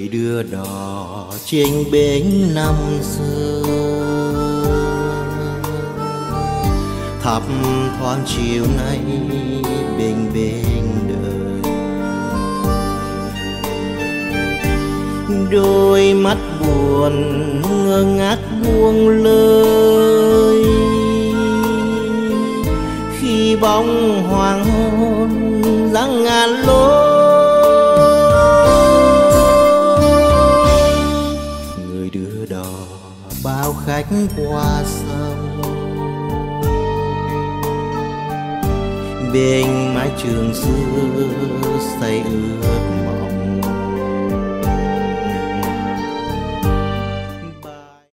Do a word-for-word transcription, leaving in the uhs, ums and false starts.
đưa đò trên bến năm xưa, thấp thoáng chiều nay bên bên đời. Đôi mắt buồn ngơ ngác buông lơi, khi bóng hoàng hôn dáng ngàn lối. Người đưa đò bao khách qua sông, bên mái trường xưa say ướt màu.